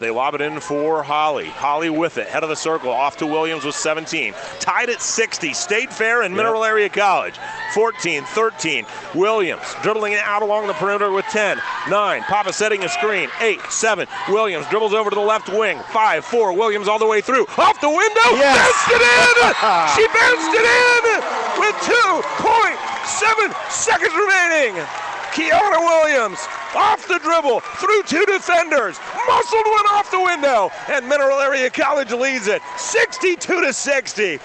They lob it in for Holly. Holly with it, head of the circle, off to Williams with 17. Tied at 60, State Fair and Mineral Area College. 14-13, Williams dribbling it out along the perimeter with 10. 9, Papa setting a screen. 8, 7, Williams dribbles over to the left wing. 5, 4, Williams all the way through. Off the window, bounced it in! She bounced it in with 2.7 seconds remaining. Kiana Williams off the dribble, through 2 defenders, muscled one off the window, and Mineral Area College leads it 62-60.